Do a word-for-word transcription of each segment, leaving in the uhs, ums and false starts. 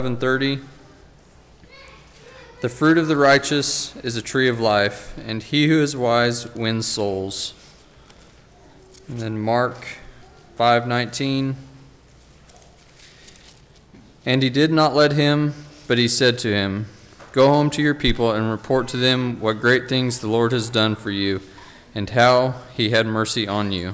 seven thirty. The fruit of the righteous is a tree of life, and he who is wise wins souls. And then Mark five nineteen. And he did not let him, but he said to him, Go home to your people and report to them what great things the Lord has done for you, and how he had mercy on you.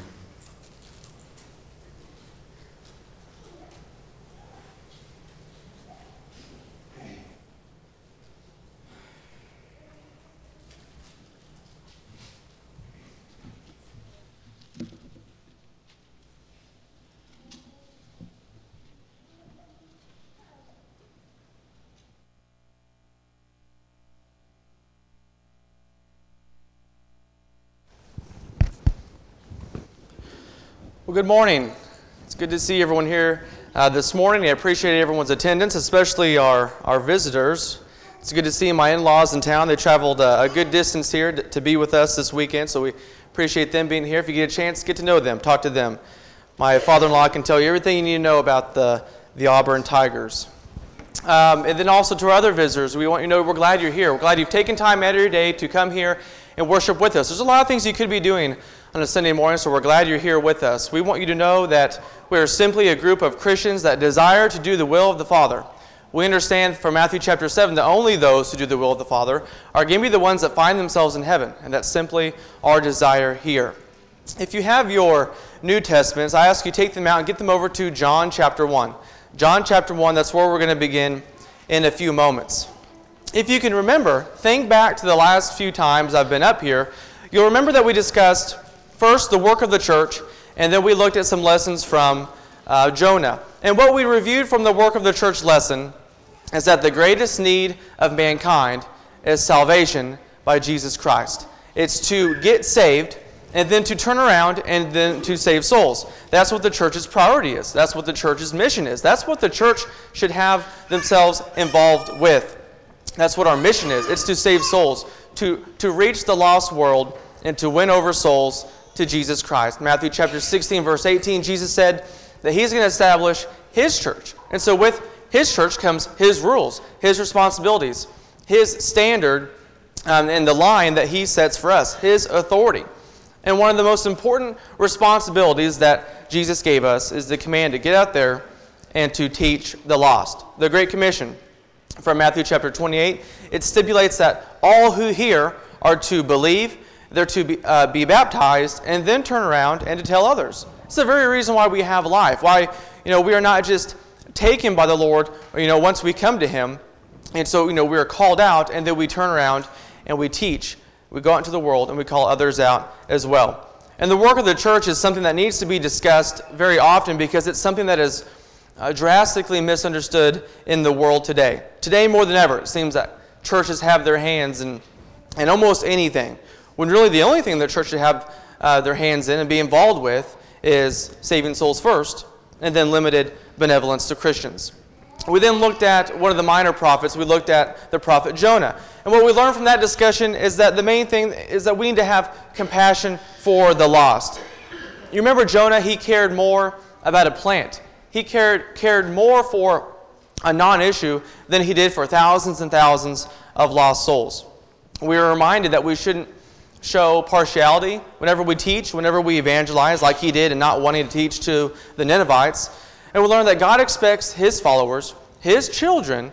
Well, good morning. It's good to see everyone here uh, this morning. I appreciate everyone's attendance, especially our, our visitors. It's good to see my in-laws in town. They traveled uh, a good distance here to, to be with us this weekend, so we appreciate them being here. If you get a chance, get to know them, talk to them. My father-in-law can tell you everything you need to know about the, the Auburn Tigers. Um, and then also to our other visitors, we want you to know we're glad you're here. We're glad you've taken time out of your day to come here and worship with us. There's a lot of things you could be doing on a Sunday morning, so we're glad you're here with us. We want you to know that we're simply a group of Christians that desire to do the will of the Father. We understand from Matthew chapter seven that only those who do the will of the Father are going to be the ones that find themselves in heaven, and that's simply our desire here. If you have your New Testaments, I ask you take them out and get them over to John chapter one. John chapter one, that's where we're going to begin in a few moments. If you can remember, think back to the last few times I've been up here. You'll remember that we discussed first the work of the church, and then we looked at some lessons from uh, Jonah. And what we reviewed from the work of the church lesson is that the greatest need of mankind is salvation by Jesus Christ. It's to get saved, and then to turn around and then to save souls. That's what the church's priority is. That's what the church's mission is. That's what the church should have themselves involved with. That's what our mission is. It's to save souls, to, to reach the lost world, and to win over souls to Jesus Christ. Matthew chapter sixteen, verse eighteen, Jesus said that he's going to establish his church. And so with his church comes his rules, his responsibilities, his standard, um, and the line that he sets for us, his authority. And one of the most important responsibilities that Jesus gave us is the command to get out there and to teach the lost. The Great Commission from Matthew chapter twenty-eight, it stipulates that all who hear are to believe, they're to be, uh, be baptized, and then turn around and to tell others. It's the very reason why we have life, why you know we are not just taken by the Lord you know, once we come to Him, and so you know we are called out, and then we turn around and we teach. We go out into the world and we call others out as well. And the work of the church is something that needs to be discussed very often because it's something that is uh, drastically misunderstood in the world today. Today more than ever, it seems that churches have their hands in, in almost anything, when really the only thing the church should have uh, their hands in and be involved with is saving souls first, and then limited benevolence to Christians. We then looked at one of the minor prophets. We looked at the prophet Jonah. And what we learned from that discussion is that the main thing is that we need to have compassion for the lost. You remember Jonah, he cared more about a plant. He cared, cared more for a non-issue than he did for thousands and thousands of lost souls. We are reminded that we shouldn't show partiality whenever we teach, whenever we evangelize like he did and not wanting to teach to the Ninevites. And we learn that God expects his followers, his children,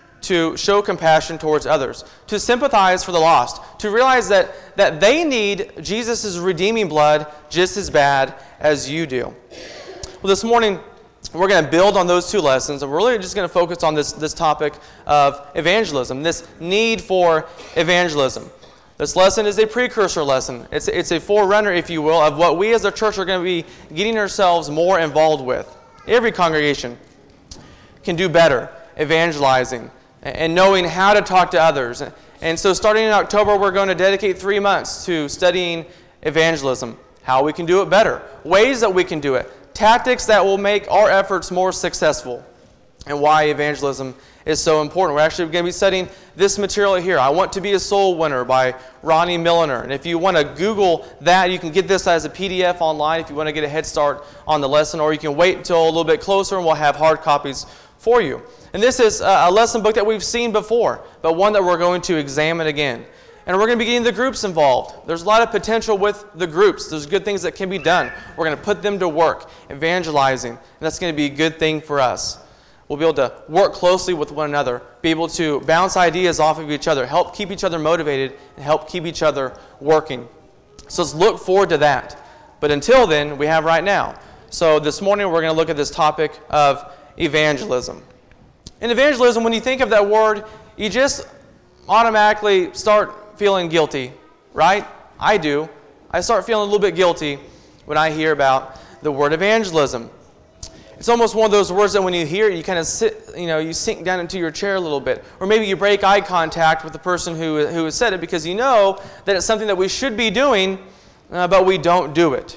to show compassion towards others, to sympathize for the lost, to realize that, that they need Jesus' redeeming blood just as bad as you do. Well, this morning, we're going to build on those two lessons, and we're really just going to focus on this, this topic of evangelism, this need for evangelism. This lesson is a precursor lesson. It's, it's a forerunner, if you will, of what we as a church are going to be getting ourselves more involved with. Every congregation can do better evangelizing and knowing how to talk to others. And so starting in October, we're going to dedicate three months to studying evangelism, how we can do it better, ways that we can do it, tactics that will make our efforts more successful, and why evangelism is so important. We're actually going to be studying this material here. I Want to Be a Soul Winner by Ronnie Milliner. And if you want to Google that, you can get this as a P D F online if you want to get a head start on the lesson, or you can wait until a little bit closer and we'll have hard copies for you. And this is a lesson book that we've seen before, but one that we're going to examine again. And we're going to be getting the groups involved. There's a lot of potential with the groups. There's good things that can be done. We're going to put them to work, evangelizing, and that's going to be a good thing for us. We'll be able to work closely with one another, be able to bounce ideas off of each other, help keep each other motivated, and help keep each other working. So let's look forward to that. But until then, we have right now. So this morning, we're going to look at this topic of evangelism. In evangelism, when you think of that word, you just automatically start feeling guilty, right? I do. I start feeling a little bit guilty when I hear about the word evangelism. It's almost one of those words that when you hear it, you kind of sit, you know, you sink down into your chair a little bit. Or maybe you break eye contact with the person who, who has said it because you know that it's something that we should be doing, uh, but we don't do it.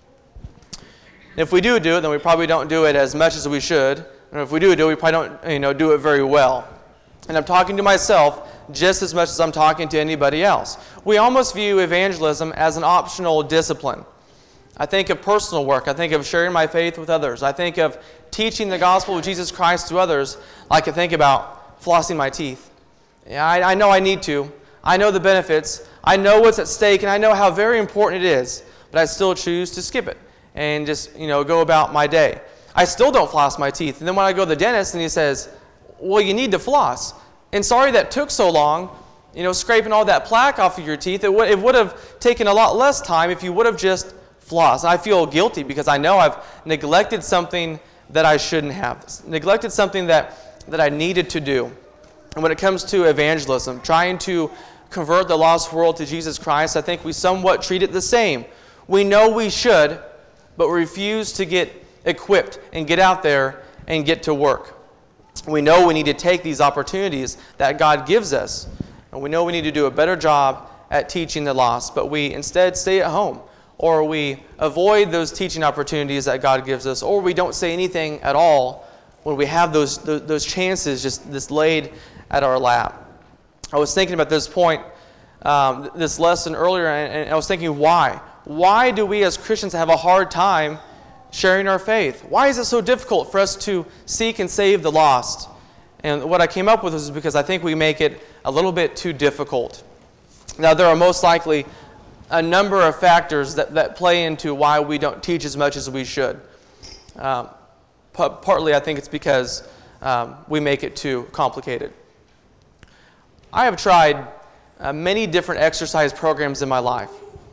If we do do it, then we probably don't do it as much as we should. And if we do do it, we probably don't, you know, do it very well. And I'm talking to myself just as much as I'm talking to anybody else. We almost view evangelism as an optional discipline. I think of personal work. I think of sharing my faith with others. I think of teaching the gospel of Jesus Christ to others. I can think about flossing my teeth. Yeah, I, I know I need to. I know the benefits. I know what's at stake, and I know how very important it is. But I still choose to skip it and just, you know, go about my day. I still don't floss my teeth. And then when I go to the dentist and he says, well, you need to floss. And sorry that took so long, you know, scraping all that plaque off of your teeth. It would, it would have taken a lot less time if you would have just flossed. I feel guilty because I know I've neglected something that I shouldn't have. Neglected something that, that I needed to do. And when it comes to evangelism, trying to convert the lost world to Jesus Christ, I think we somewhat treat it the same. We know we should, but we refuse to get equipped and get out there and get to work. We know we need to take these opportunities that God gives us, and we know we need to do a better job at teaching the lost, but we instead stay at home, or we avoid those teaching opportunities that God gives us, or we don't say anything at all when we have those, those, those chances just, just laid at our lap. I was thinking about this point, um, this lesson earlier, and, and I was thinking, why? Why do we as Christians have a hard time sharing our faith? Why is it so difficult for us to seek and save the lost? And what I came up with is because I think we make it a little bit too difficult. Now, there are most likely a number of factors that, that play into why we don't teach as much as we should. Um, p- partly, I think it's because um, we make it too complicated. I have tried uh, many different exercise programs in my life.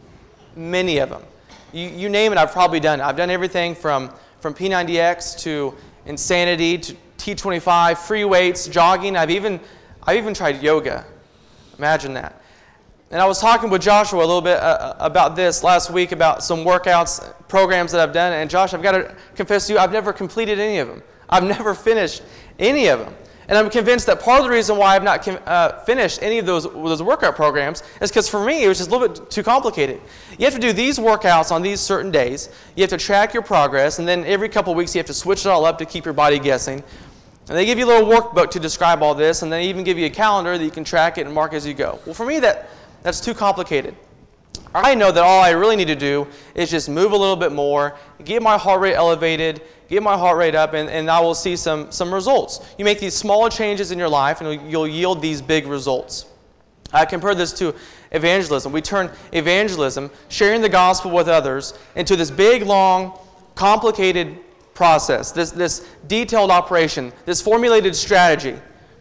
Many of them. You, you name it, I've probably done it. I've done everything from, from P ninety X to Insanity to T twenty-five, free weights, jogging. I've even, I've even tried yoga. Imagine that. And I was talking with Joshua a little bit uh, about this last week, about some workouts, programs that I've done. And Josh, I've got to confess to you, I've never completed any of them. I've never finished any of them. And I'm convinced that part of the reason why I've not uh, finished any of those, those workout programs is because for me, it was just a little bit too complicated. You have to do these workouts on these certain days. You have to track your progress. And then every couple of weeks, you have to switch it all up to keep your body guessing. And they give you a little workbook to describe all this. And they even give you a calendar that you can track it and mark as you go. Well, for me, that, that's too complicated. I know that all I really need to do is just move a little bit more, get my heart rate elevated, get my heart rate up, and, and I will see some, some results. You make these smaller changes in your life, and you'll yield these big results. I compare this to evangelism. We turn evangelism, sharing the gospel with others, into this big, long, complicated process, this, this detailed operation, this formulated strategy.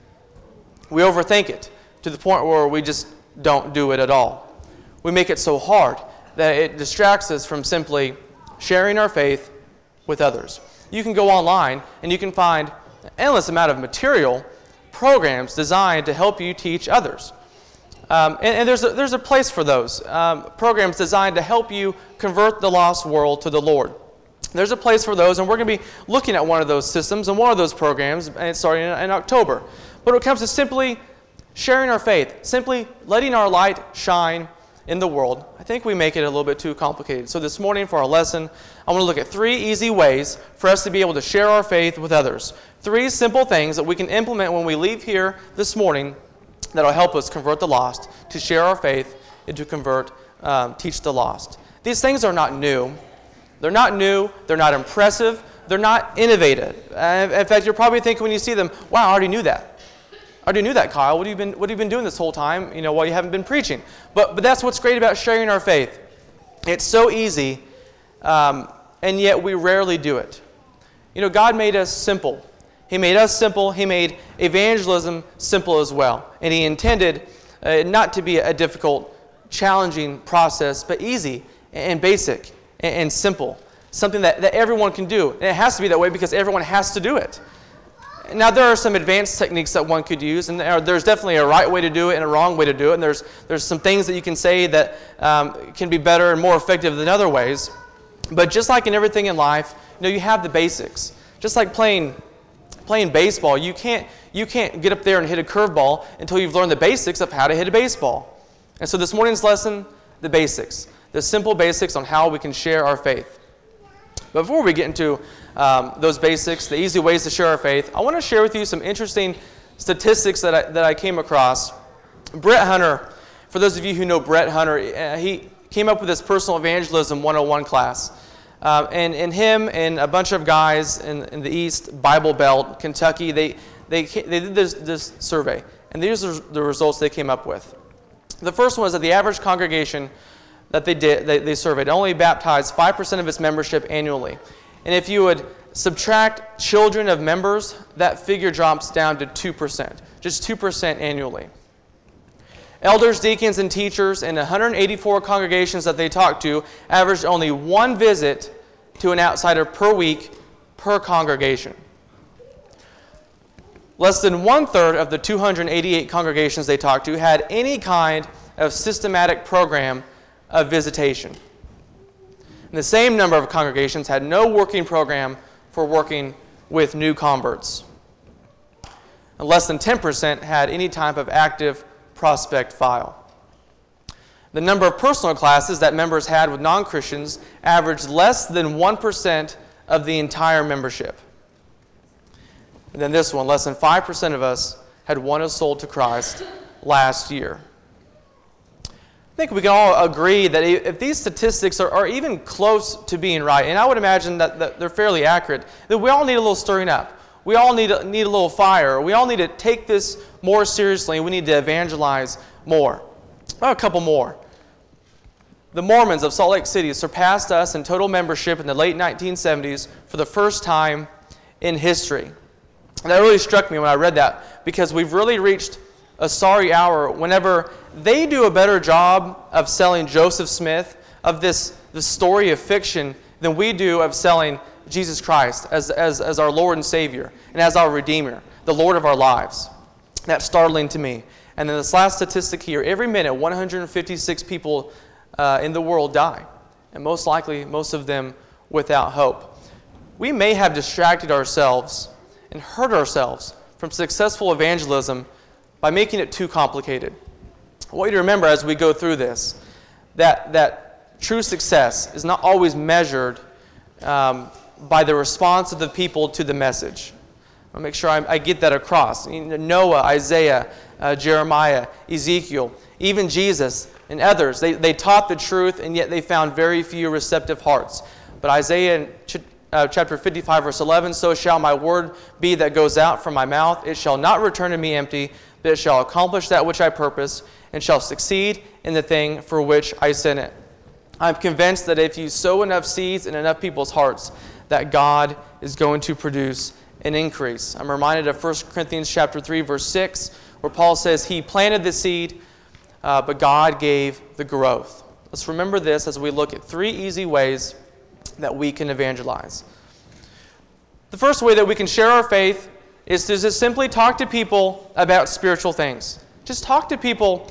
We overthink it to the point where we just don't do it at all. We make it so hard that it distracts us from simply sharing our faith with others. You can go online and you can find an endless amount of material, programs designed to help you teach others. Um, and, and there's, a, there's a place for those, um, programs designed to help you convert the lost world to the Lord. There's a place for those, and we're going to be looking at one of those systems and one of those programs, and it's starting in, in October. But when it comes to simply sharing our faith, simply letting our light shine in the world, I think we make it a little bit too complicated. So this morning for our lesson, I want to look at three easy ways for us to be able to share our faith with others. Three simple things that we can implement when we leave here this morning that will help us convert the lost, to share our faith, and to convert, um, teach the lost. These things are not new. They're not new. They're not impressive. they're not innovative. Uh, in fact, you're probably thinking when you see them, wow, I already knew that. I already knew that, Kyle. What have you been, what have you been doing this whole time, you know, while you haven't been preaching? But, but that's what's great about sharing our faith. It's so easy, um, and yet we rarely do it. You know, God made us simple. He made us simple. He made evangelism simple as well. And He intended uh, not to be a difficult, challenging process, but easy and basic and, and simple. Something that, that everyone can do. And it has to be that way because everyone has to do it. Now, there are some advanced techniques that one could use, and there's definitely a right way to do it and a wrong way to do it, and there's, there's some things that you can say that um, can be better and more effective than other ways. But just like in everything in life, you know, you have the basics. Just like playing, playing baseball, you can't, you can't get up there and hit a curveball until you've learned the basics of how to hit a baseball. And so this morning's lesson, the basics, the simple basics on how we can share our faith. But before we get into um, those basics, the easy ways to share our faith, I want to share with you some interesting statistics that I, that I came across. Brett Hunter, for those of you who know Brett Hunter, uh, he came up with this personal evangelism one oh one class. Um, and, and him and a bunch of guys in, in the East Bible Belt, Kentucky, they, they, they did this, this survey. And these are the results they came up with. The first one was that the average congregation that they did, they, they surveyed, only baptized five percent of its membership annually. And if you would subtract children of members, that figure drops down to two percent, just two percent annually. Elders, deacons, and teachers in one hundred eighty-four congregations that they talked to averaged only one visit to an outsider per week per congregation. Less than one-third of the two hundred eighty-eight congregations they talked to had any kind of systematic program of visitation. And the same number of congregations had no working program for working with new converts. And less than ten percent had any type of active prospect file. The number of personal classes that members had with non-Christians averaged less than one percent of the entire membership. And then this one, less than five percent of us had won a soul to Christ last year. I think we can all agree that if these statistics are, are even close to being right, and I would imagine that, that they're fairly accurate, that we all need a little stirring up. We all need a, need a little fire. We all need to take this more seriously. We need to evangelize more. Well, a couple more. The Mormons of Salt Lake City surpassed us in total membership in the late nineteen seventies for the first time in history. And that really struck me when I read that, because we've really reached a sorry hour whenever they do a better job of selling Joseph Smith, of this, this story of fiction, than we do of selling Jesus Christ as, as, as our Lord and Savior and as our Redeemer, the Lord of our lives. That's startling to me. And then this last statistic here, every minute one hundred fifty-six people uh, in the world die, and most likely most of them without hope. We may have distracted ourselves and hurt ourselves from successful evangelism by making it too complicated. I want you to remember as we go through this that, that true success is not always measured um, by the response of the people to the message. I want to make sure I, I get that across. Noah, Isaiah, uh, Jeremiah, Ezekiel, even Jesus and others, they, they taught the truth, and yet they found very few receptive hearts. But Isaiah ch- uh, chapter fifty-five, verse eleven, so shall my word be that goes out from my mouth. It shall not return to me empty, but it shall accomplish that which I purpose, and shall succeed in the thing for which I sent it. I'm convinced that if you sow enough seeds in enough people's hearts, that God is going to produce an increase. I'm reminded of First Corinthians chapter three, verse six, where Paul says he planted the seed, uh, but God gave the growth. Let's remember this as we look at three easy ways that we can evangelize. The first way that we can share our faith is to just simply talk to people about spiritual things. Just talk to people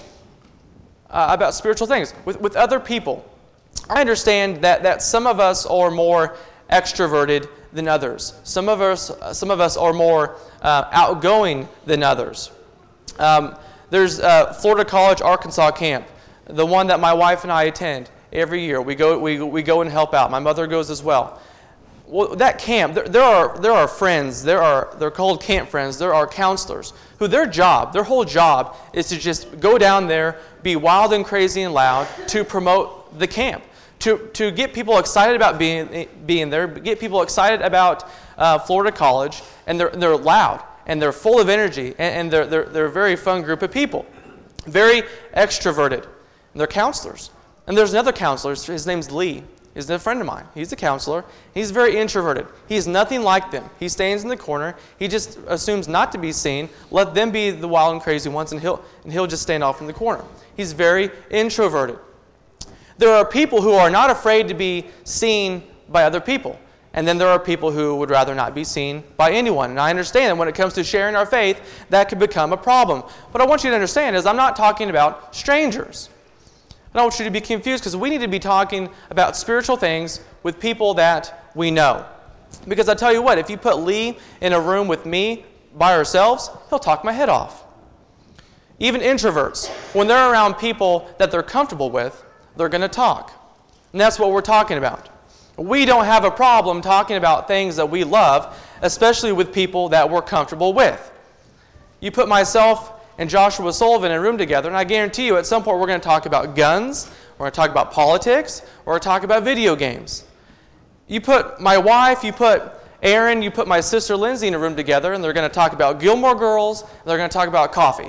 uh, about spiritual things with, with other people. I understand that, that some of us are more extroverted than others. Some of us, some of us are more uh, outgoing than others. Um, there's uh, Florida College Arkansas camp, the one that my wife and I attend every year. We go, we, we go and help out. My mother goes as well. Well, that camp, there, there are there are friends. There are they're called camp friends. There are counselors who their job, their whole job, is to just go down there, be wild and crazy and loud to promote the camp, to, to get people excited about being, being there, get people excited about uh, Florida College, and they're, they're loud, and they're full of energy, and, and they're, they're, they're a very fun group of people, very extroverted. And they're counselors. And there's another counselor, his name's Lee. He's a friend of mine. He's a counselor. He's very introverted. He's nothing like them. He stands in the corner. He just assumes not to be seen. Let them be the wild and crazy ones, and he'll, and he'll just stand off in the corner. He's very introverted. There are people who are not afraid to be seen by other people. And then there are people who would rather not be seen by anyone. And I understand that when it comes to sharing our faith, that could become a problem. What I want you to understand is I'm not talking about strangers. I don't want you to be confused, because we need to be talking about spiritual things with people that we know. Because I tell you what, if you put Lee in a room with me by ourselves, he'll talk my head off. Even introverts, when they're around people that they're comfortable with, they're going to talk. And that's what we're talking about. We don't have a problem talking about things that we love, especially with people that we're comfortable with. You put myself and Joshua Sullivan in a room together, and I guarantee you at some point we're going to talk about guns, we're going to talk about politics, or we're going to talk about video games. You put my wife, you put Aaron, you put my sister Lindsay in a room together, and they're going to talk about Gilmore Girls, and they're going to talk about coffee.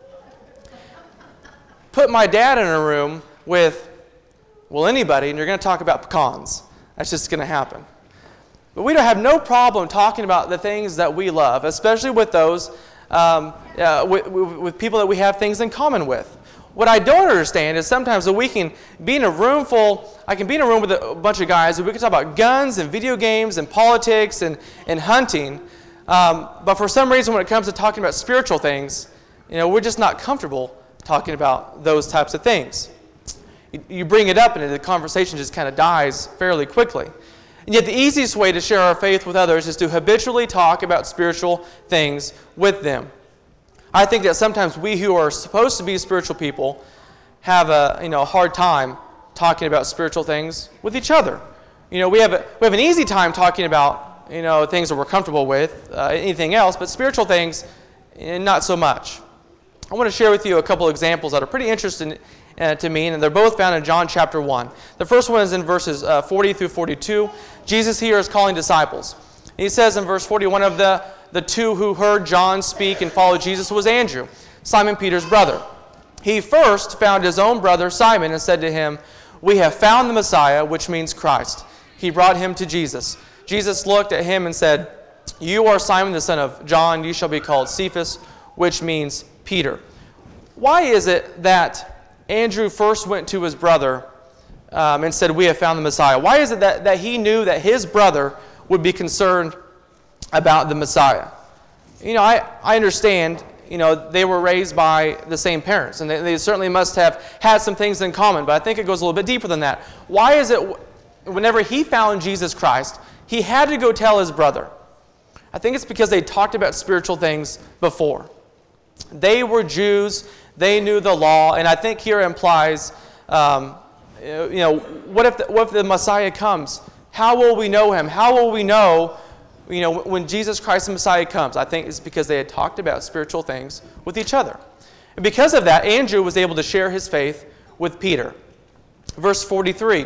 Put my dad in a room with, well, anybody, and you're going to talk about pecans. That's just going to happen. But we don't have no problem talking about the things that we love, especially with those Um, uh, with, with people that we have things in common with. What I don't understand is sometimes that we can be in a room full, I can be in a room with a bunch of guys, and we can talk about guns and video games and politics and, and hunting, um, but for some reason when it comes to talking about spiritual things, you know, we're just not comfortable talking about those types of things. You, you bring it up and the conversation just kind of dies fairly quickly. And yet the easiest way to share our faith with others is to habitually talk about spiritual things with them. I think that sometimes we who are supposed to be spiritual people have a you know a hard time talking about spiritual things with each other. You know, we have a, we have an easy time talking about you know things that we're comfortable with, uh, anything else, but spiritual things, eh, not so much. I want to share with you a couple examples that are pretty interesting Uh, to me, and they're both found in John chapter one. The first one is in verses uh, forty through forty-two. Jesus here is calling disciples. He says in verse forty-one, of the, the two who heard John speak and followed Jesus was Andrew, Simon Peter's brother. He first found his own brother Simon and said to him, "We have found the Messiah," which means Christ. He brought him to Jesus. Jesus looked at him and said, "You are Simon the son of John, you shall be called Cephas," which means Peter. Why is it that Andrew first went to his brother um, and said, "We have found the Messiah"? Why is it that, that he knew that his brother would be concerned about the Messiah? You know, I, I understand, you know, they were raised by the same parents, and they, they certainly must have had some things in common, but I think it goes a little bit deeper than that. Why is it whenever he found Jesus Christ, he had to go tell his brother? I think it's because they talked about spiritual things before. They were Jews. They knew the law, and I think here implies, um, you know, what if the, what if the Messiah comes? How will we know him? How will we know, you know, when Jesus Christ the Messiah comes? I think it's because they had talked about spiritual things with each other. And because of that, Andrew was able to share his faith with Peter. Verse forty-three,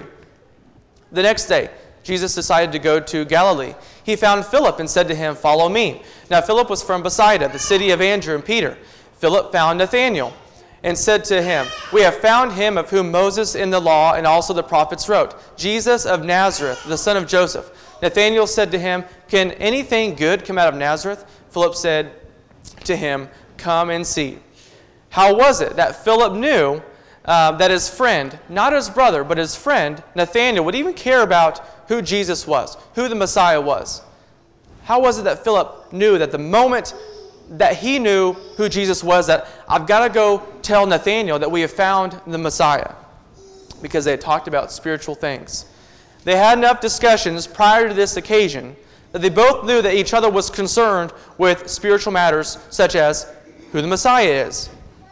the next day, Jesus decided to go to Galilee. He found Philip and said to him, "Follow me." Now Philip was from Bethsaida, the city of Andrew and Peter. Philip found Nathanael and said to him, "We have found him of whom Moses in the law and also the prophets wrote, Jesus of Nazareth, the son of Joseph." Nathanael said to him, "Can anything good come out of Nazareth?" Philip said to him, "Come and see." How was it that Philip knew uh, that his friend, not his brother, but his friend, Nathanael, would even care about who Jesus was, who the Messiah was? How was it that Philip knew that the moment that he knew who Jesus was, that I've got to go tell Nathanael that we have found the Messiah? Because they had talked about spiritual things. They had enough discussions prior to this occasion that they both knew that each other was concerned with spiritual matters such as who the Messiah is.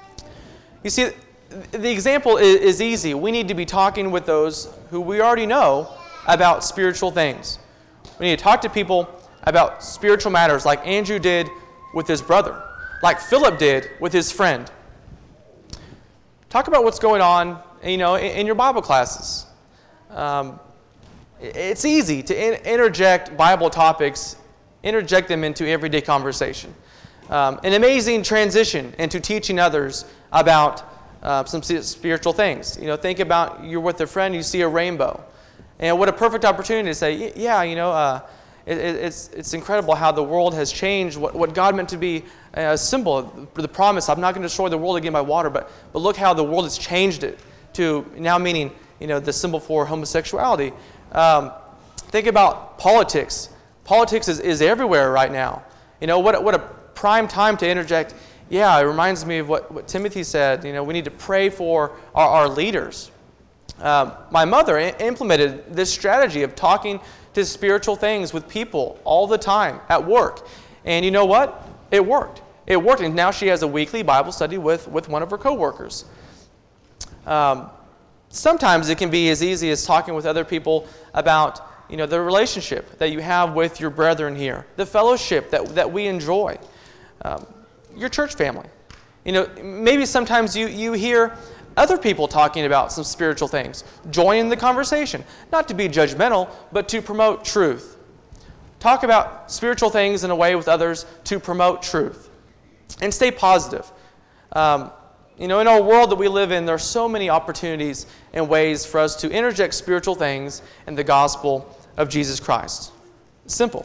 You see, the example is easy. We need to be talking with those who we already know about spiritual things. We need to talk to people about spiritual matters like Andrew did with his brother, like Philip did with his friend. Talk about what's going on, you know, in, in your Bible classes. um, it's easy to in- interject Bible topics, interject them into everyday conversation. Um, an amazing transition into teaching others about uh, some spiritual things. You know, think about you're with a friend, you see a rainbow. And what a perfect opportunity to say, yeah, you know, uh, it, it's it's incredible how the world has changed. What, what God meant to be a symbol, the promise, I'm not going to destroy the world again by water, but but look how the world has changed it to now meaning, you know, the symbol for homosexuality. Um, think about politics. Politics is, is everywhere right now. You know, what, what a prime time to interject. Yeah, it reminds me of what, what Timothy said. You know, we need to pray for our, our leaders. Um, my mother I- implemented this strategy of talking to spiritual things with people all the time at work. And you know what? It worked. It worked. And now she has a weekly Bible study with, with one of her coworkers. Um, sometimes it can be as easy as talking with other people about, you know, the relationship that you have with your brethren here, the fellowship that, that we enjoy, um, your church family. You know, maybe sometimes you, you hear other people talking about some spiritual things. Join in the conversation, not to be judgmental, but to promote truth. Talk about spiritual things in a way with others to promote truth. And stay positive. Um, you know, in our world that we live in, there are so many opportunities and ways for us to interject spiritual things in the gospel of Jesus Christ. Simple.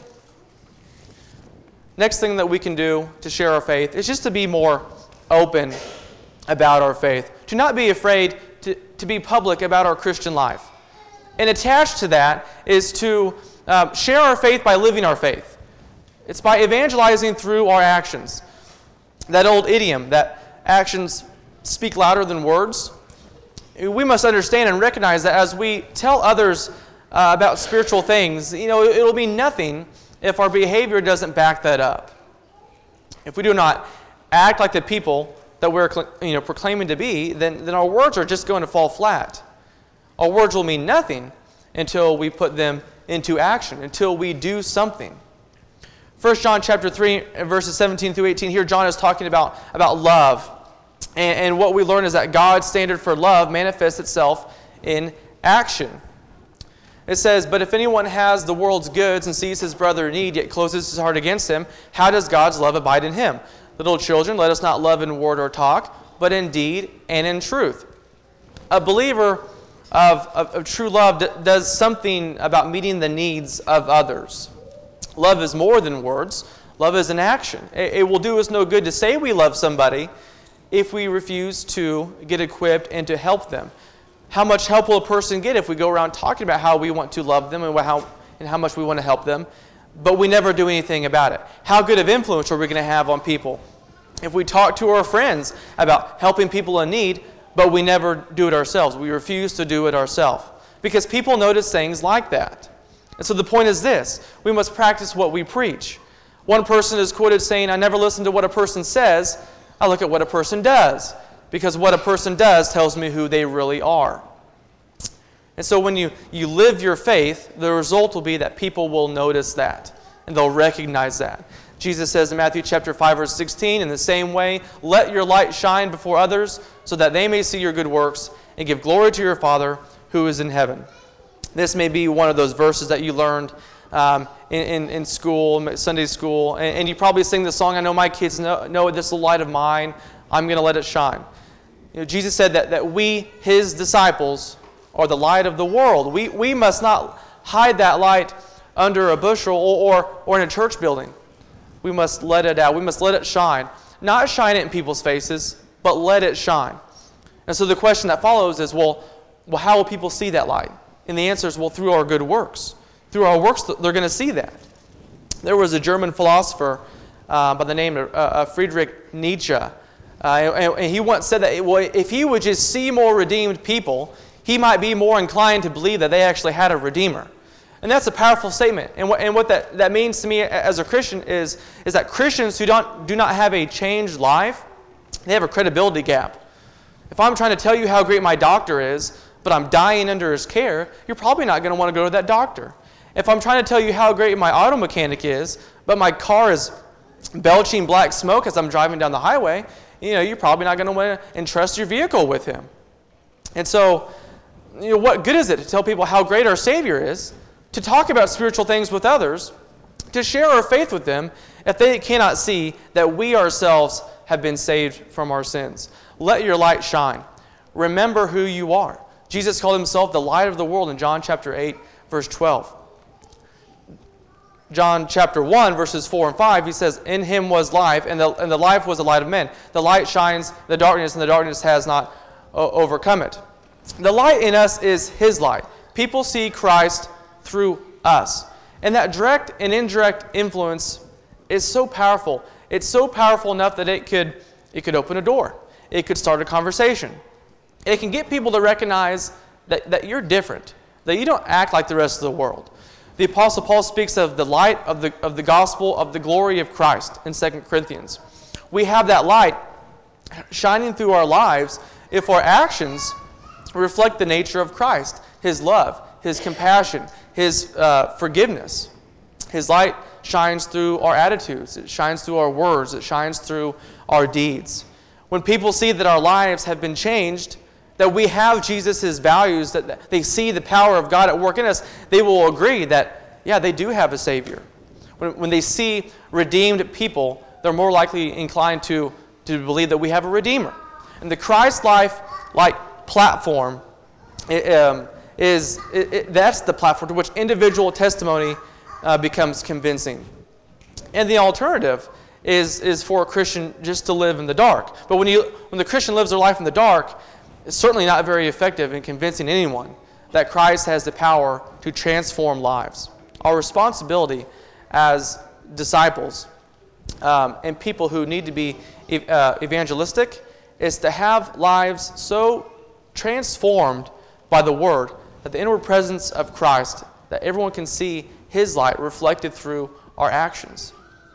Next thing that we can do to share our faith is just to be more open about our faith. To not be afraid to, to be public about our Christian life. And attached to that is to uh, share our faith by living our faith. It's by evangelizing through our actions. That old idiom that actions speak louder than words. We must understand and recognize that as we tell others uh, about spiritual things, you know, it'll mean nothing if our behavior doesn't back that up. If we do not act like the people that we're, you know, proclaiming to be, then, then our words are just going to fall flat. Our words will mean nothing until we put them into action, until we do something. First John chapter three, verses seventeen through eighteen, here John is talking about, about love. And, and what we learn is that God's standard for love manifests itself in action. It says, "But if anyone has the world's goods and sees his brother in need, yet closes his heart against him, how does God's love abide in him? Little children, let us not love in word or talk, but in deed and in truth." A believer of, of, of true love d- does something about meeting the needs of others. Love is more than words. Love is an action. It, it will do us no good to say we love somebody if we refuse to get equipped and to help them. How much help will a person get if we go around talking about how we want to love them and how, and how much we want to help them, but we never do anything about it? How good of influence are we going to have on people if we talk to our friends about helping people in need, but we never do it ourselves? We refuse to do it ourselves because people notice things like that. And so the point is this: we must practice what we preach. One person is quoted saying, "I never listen to what a person says, I look at what a person does, because what a person does tells me who they really are." And so when you, you live your faith, the result will be that people will notice that, and they'll recognize that. Jesus says in Matthew chapter five, verse sixteen, "In the same way, let your light shine before others, so that they may see your good works, and give glory to your Father who is in heaven." This may be one of those verses that you learned um, in, in, in school, Sunday school, and, and you probably sing the song, "I know my kids know, know this is the light of mine, I'm going to let it shine." You know, Jesus said that, that we, His disciples, are the light of the world. We, we must not hide that light under a bushel or, or, or in a church building. We must let it out. We must let it shine. Not shine it in people's faces, but let it shine. And so the question that follows is, well, well, how will people see that light? And the answer is, well, through our good works. Through our works, they're going to see that. There was a German philosopher uh, by the name of uh, Friedrich Nietzsche. Uh, and, and he once said that, well, if he would just see more redeemed people, he might be more inclined to believe that they actually had a Redeemer. And that's a powerful statement. And what, and what that, that means to me as a Christian is, is that Christians who don't, do not have a changed life, they have a credibility gap. If I'm trying to tell you how great my doctor is, but I'm dying under his care, you're probably not going to want to go to that doctor. If I'm trying to tell you how great my auto mechanic is, but my car is belching black smoke as I'm driving down the highway, you know, you're probably not going to want to entrust your vehicle with him. And so you know, what good is it to tell people how great our Savior is, to talk about spiritual things with others, to share our faith with them, if they cannot see that we ourselves have been saved from our sins? Let your light shine. Remember who you are. Jesus called himself the light of the world in John chapter eight, verse twelve. John chapter one, verses four and five, he says, in him was life, and the, and the life was the light of men. The light shines in the darkness, and the darkness has not o- overcome it. The light in us is his light. People see Christ through us. And that direct and indirect influence is so powerful. It's so powerful enough that it could, it could open a door. It could start a conversation. It can get people to recognize that, that you're different, that you don't act like the rest of the world. The Apostle Paul speaks of the light of the, of the gospel of the glory of Christ in Second Corinthians. We have that light shining through our lives if our actions reflect the nature of Christ, his love, his compassion, his uh, forgiveness. His light shines through our attitudes. It shines through our words. It shines through our deeds. When people see that our lives have been changed, that we have Jesus' values, that they see the power of God at work in us, they will agree that, yeah, they do have a Savior. When, when they see redeemed people, they're more likely inclined to, to believe that we have a Redeemer. And the Christ Life like platform it, um, is it, it, that's the platform to which individual testimony uh, becomes convincing. And the alternative is, is for a Christian just to live in the dark. But when, you, when the Christian lives their life in the dark, it's certainly not very effective in convincing anyone that Christ has the power to transform lives. Our responsibility as disciples um, and people who need to be uh, evangelistic is to have lives so transformed by the Word that the inward presence of Christ, that everyone can see his light reflected through our actions.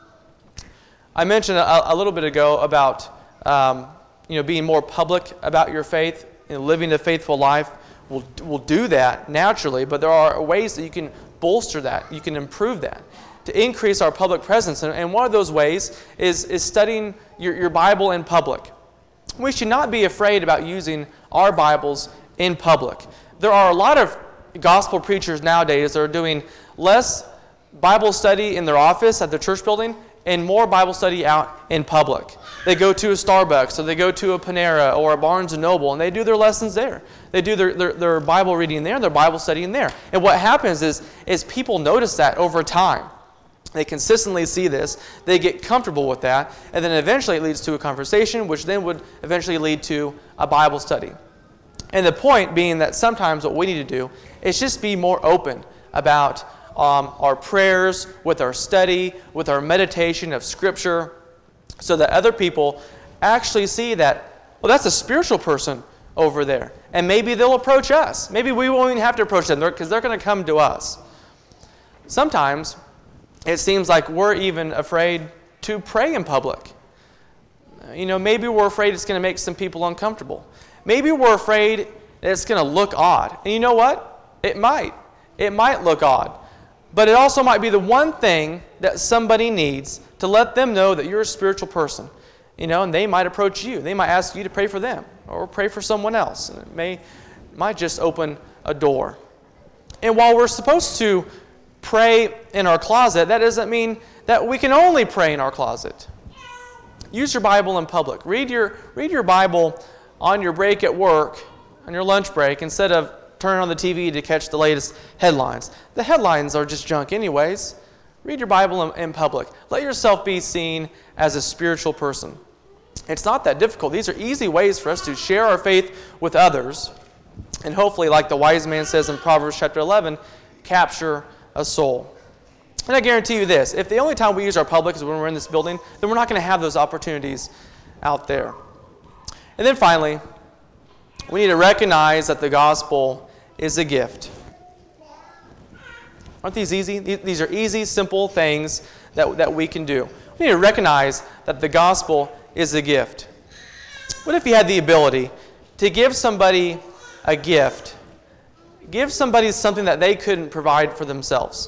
I mentioned a, a little bit ago about um, you know, being more public about your faith and living a faithful life. We'll, we'll do that naturally, but there are ways that you can bolster that, you can improve that, to increase our public presence. And, and one of those ways is, is studying your, your Bible in public. We should not be afraid about using our Bibles in public. There are a lot of gospel preachers nowadays that are doing less Bible study in their office at their church building and more Bible study out in public. They go to a Starbucks, or they go to a Panera or a Barnes and Noble, and they do their lessons there. They do their, their, their Bible reading there, their Bible studying there. And what happens is, is people notice that over time. They consistently see this, they get comfortable with that, and then eventually it leads to a conversation, which then would eventually lead to a Bible study. And the point being that sometimes what we need to do is just be more open about um, our prayers, with our study, with our meditation of Scripture, so that other people actually see that, well, that's a spiritual person over there. And maybe they'll approach us. Maybe we won't even have to approach them because they're going to come to us. Sometimes it seems like we're even afraid to pray in public. You know, maybe we're afraid it's going to make some people uncomfortable. Maybe we're afraid that it's going to look odd. And you know what? It might. It might look odd. But it also might be the one thing that somebody needs to let them know that you're a spiritual person. You know, and they might approach you. They might ask you to pray for them or pray for someone else. And it may might just open a door. And while we're supposed to pray in our closet, that doesn't mean that we can only pray in our closet. Use your Bible in public. Read your, read your Bible on your break at work, on your lunch break, instead of turning on the T V to catch the latest headlines. The headlines are just junk anyways. Read your Bible in, in public. Let yourself be seen as a spiritual person. It's not that difficult. These are easy ways for us to share our faith with others, and hopefully, like the wise man says in Proverbs chapter eleven, capture a soul. And I guarantee you this, if the only time we use our public is when we're in this building, then we're not going to have those opportunities out there. And then finally, we need to recognize that the gospel is a gift. Aren't these easy? These are easy, simple things that, that we can do. We need to recognize that the gospel is a gift. What if you had the ability to give somebody a gift, give somebody something that they couldn't provide for themselves?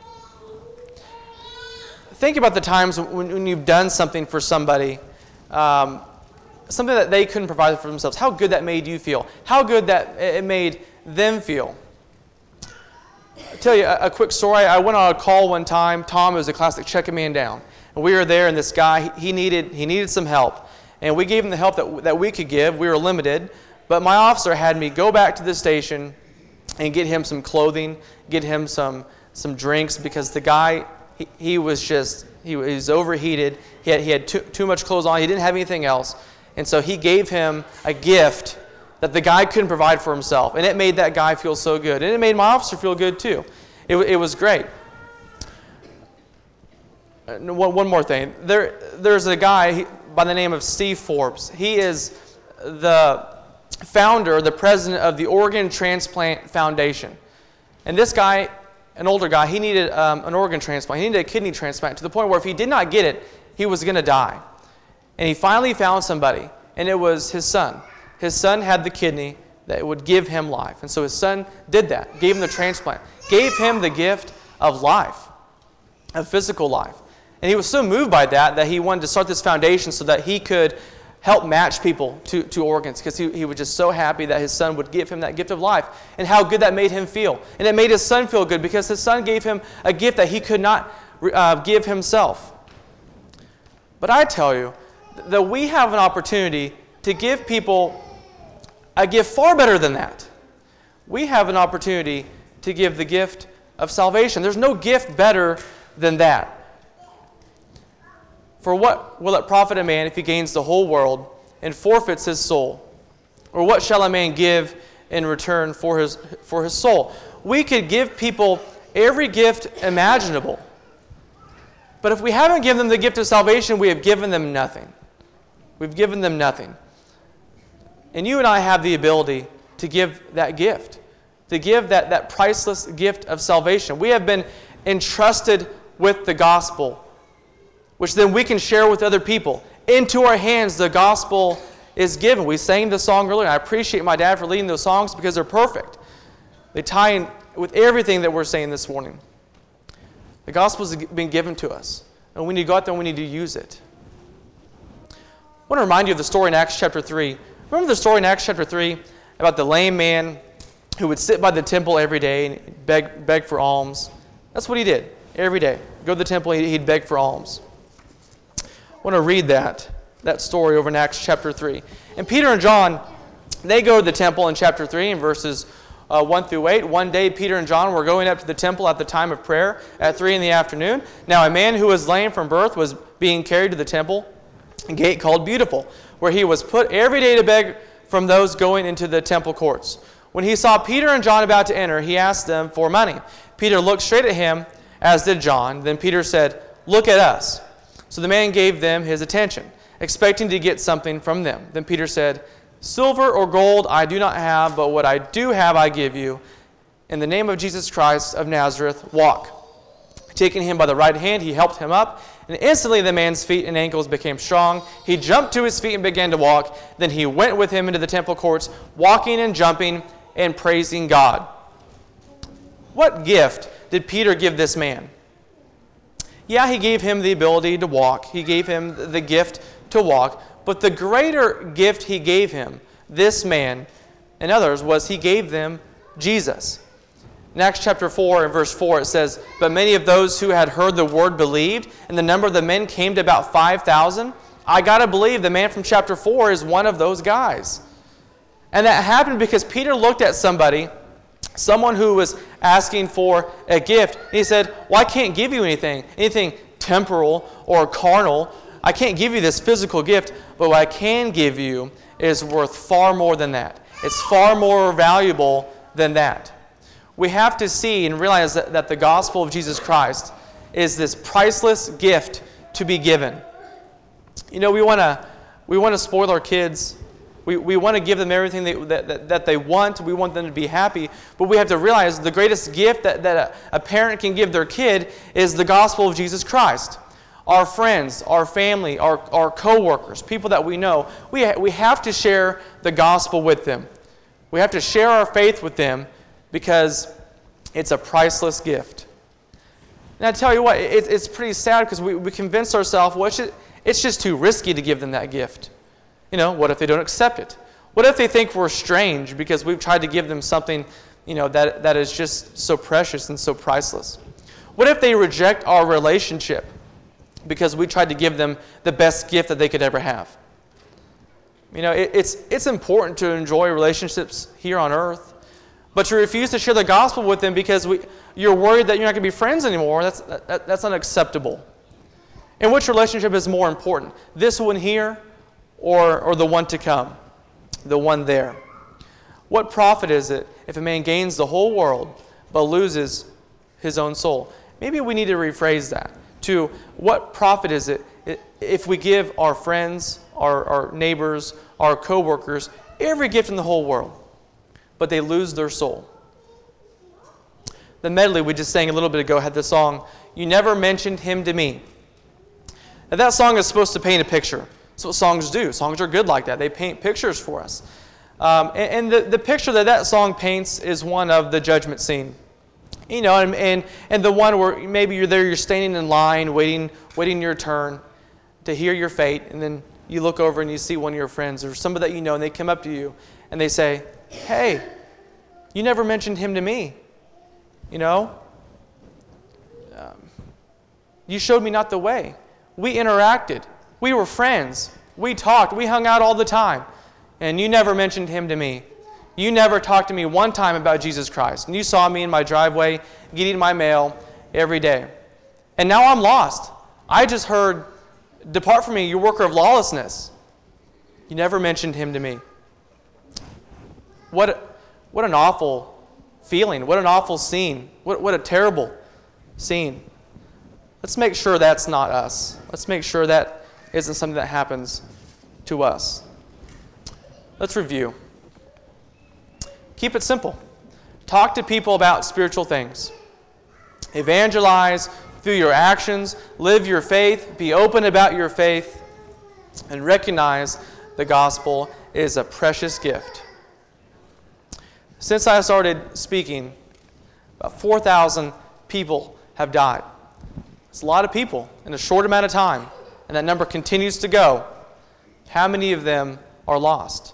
Think about the times when, when you've done something for somebody, um, something that they couldn't provide for themselves. How good that made you feel. How good that it made them feel. I'll tell you a, a quick story. I went on a call one time. Tom was a classic check a man down. And we were there, and this guy, he needed, he needed some help. And we gave him the help that, that we could give. We were limited. But my officer had me go back to the station and get him some clothing, get him some, some drinks, because the guy, he, he was just, he was overheated. He had, he had too, too much clothes on. He didn't have anything else. And so he gave him a gift that the guy couldn't provide for himself. And it made that guy feel so good. And it made my officer feel good too. It, it was great. One, one more thing. There, there's a guy by the name of Steve Forbes. He is the founder, the president of the Organ Transplant Foundation. And this guy, an older guy, he needed um, an organ transplant. He needed a kidney transplant to the point where if he did not get it, he was going to die. And he finally found somebody, and it was his son. His son had the kidney that would give him life. And so his son did that, gave him the transplant, gave him the gift of life, of physical life. And he was so moved by that that he wanted to start this foundation so that he could help match people to, to organs, because he, he was just so happy that his son would give him that gift of life, and how good that made him feel. And it made his son feel good because his son gave him a gift that he could not uh, give himself. But I tell you that we have an opportunity to give people a gift far better than that. We have an opportunity to give the gift of salvation. There's no gift better than that. For what will it profit a man if he gains the whole world and forfeits his soul? Or what shall a man give in return for his, for his soul? We could give people every gift imaginable. But if we haven't given them the gift of salvation, we have given them nothing. We've given them nothing. And you and I have the ability to give that gift, to give that, that priceless gift of salvation. We have been entrusted with the gospel, which then we can share with other people. Into our hands, the gospel is given. We sang the song earlier. I appreciate my dad for leading those songs because they're perfect. They tie in with everything that we're saying this morning. The gospel has been given to us, and we need to go out there and we need to use it. I want to remind you of the story in Acts chapter three. Remember the story in Acts chapter three about the lame man who would sit by the temple every day and beg, beg for alms? That's what he did every day. Go to the temple, he'd beg for alms. I want to read that, that story over in Acts chapter three. And Peter and John, they go to the temple in chapter three in verses uh, one through eight. One day Peter and John were going up to the temple at the time of prayer at three in the afternoon. Now a man who was lame from birth was being carried to the temple gate called Beautiful, where he was put every day to beg from those going into the temple courts. When he saw Peter and John about to enter, he asked them for money. Peter looked straight at him, as did John. Then Peter said, "Look at us." So the man gave them his attention, expecting to get something from them. Then Peter said, "Silver or gold I do not have, but what I do have I give you. In the name of Jesus Christ of Nazareth, walk." Taking him by the right hand, he helped him up, and instantly the man's feet and ankles became strong. He jumped to his feet and began to walk. Then he went with him into the temple courts, walking and jumping and praising God. What gift did Peter give this man? Yeah, he gave him the ability to walk. He gave him the gift to walk. But the greater gift he gave him, this man and others, was he gave them Jesus. In Acts chapter four and verse four it says, "But many of those who had heard the word believed, and the number of the men came to about five thousand. I got to believe the man from chapter four is one of those guys. And that happened because Peter looked at somebody, someone who was asking for a gift, and he said, "Well, I can't give you anything, anything temporal or carnal. I can't give you this physical gift, but what I can give you is worth far more than that. It's far more valuable than that." We have to see and realize that, that the gospel of Jesus Christ is this priceless gift to be given. You know, we want to we want to spoil our kids. We, we want to give them everything they, that, that, that they want. We want them to be happy. But we have to realize the greatest gift that, that a, a parent can give their kid is the gospel of Jesus Christ. Our friends, our family, our, our co-workers, people that we know, we, ha- we have to share the gospel with them. We have to share our faith with them because it's a priceless gift. And I tell you what, it, it's pretty sad because we, we convince ourselves, well, it's just, it's just too risky to give them that gift. You know, what if they don't accept it? What if they think we're strange because we've tried to give them something, you know, that, that is just so precious and so priceless? What if they reject our relationship because we tried to give them the best gift that they could ever have? You know, it, it's, it's important to enjoy relationships here on earth, but to refuse to share the gospel with them because we, you're worried that you're not going to be friends anymore, that's, that, that's unacceptable. And which relationship is more important? This one here or, or the one to come? The one there. What profit is it if a man gains the whole world but loses his own soul? Maybe we need to rephrase that to what profit is it if we give our friends, our, our neighbors, our co-workers every gift in the whole world, but they lose their soul? The medley we just sang a little bit ago had the song, "You Never Mentioned Him to Me." Now that song is supposed to paint a picture. That's what songs do. Songs are good like that. They paint pictures for us. Um, and and the, the picture that that song paints is one of the judgment scene. You know, and, and, and the one where maybe you're there, you're standing in line, waiting, waiting your turn to hear your fate, and then you look over and you see one of your friends or somebody that you know, and they come up to you and they say, "Hey, you never mentioned him to me. You know, um, you showed me not the way. We interacted. We were friends. We talked. We hung out all the time. And you never mentioned him to me. You never talked to me one time about Jesus Christ. And you saw me in my driveway getting my mail every day. And now I'm lost. I just heard, 'Depart from me, you worker of lawlessness.' You never mentioned him to me." What, what an awful feeling. What an awful scene. What, what a terrible scene. Let's make sure that's not us. Let's make sure that isn't something that happens to us. Let's review. Keep it simple. Talk to people about spiritual things. Evangelize through your actions. Live your faith. Be open about your faith. And recognize the gospel is a precious gift. Since I started speaking, about four thousand people have died. It's a lot of people in a short amount of time. And that number continues to go. How many of them are lost?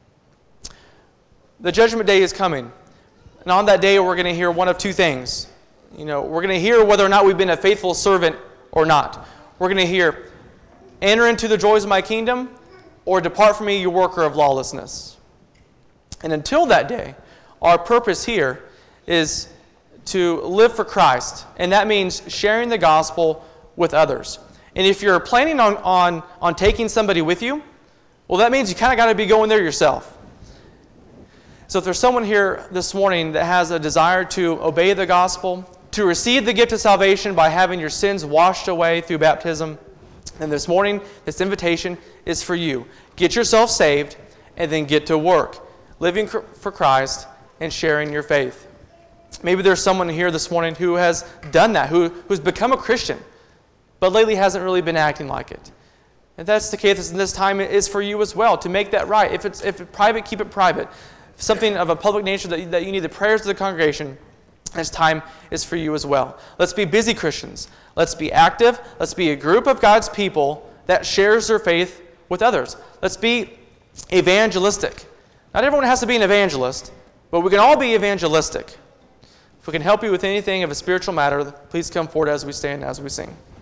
The judgment day is coming. And on that day, we're going to hear one of two things. You know, we're going to hear whether or not we've been a faithful servant or not. We're going to hear, "Enter into the joys of my kingdom," or "Depart from me, you worker of lawlessness." And until that day, our purpose here is to live for Christ. And that means sharing the gospel with others. And if you're planning on, on, on taking somebody with you, well, that means you kind of got to be going there yourself. So if there's someone here this morning that has a desire to obey the gospel, to receive the gift of salvation by having your sins washed away through baptism, then this morning, this invitation is for you. Get yourself saved and then get to work, living for Christ and sharing your faith. Maybe there's someone here this morning who has done that, who, who's become a Christian, but lately hasn't really been acting like it. If that's the case, this time it is for you as well to make that right. If it's, if it's private, keep it private. If something of a public nature that, that you need the prayers of the congregation, this time is for you as well. Let's be busy Christians. Let's be active. Let's be a group of God's people that shares their faith with others. Let's be evangelistic. Not everyone has to be an evangelist, but we can all be evangelistic. If we can help you with anything of a spiritual matter, please come forward as we stand, as we sing.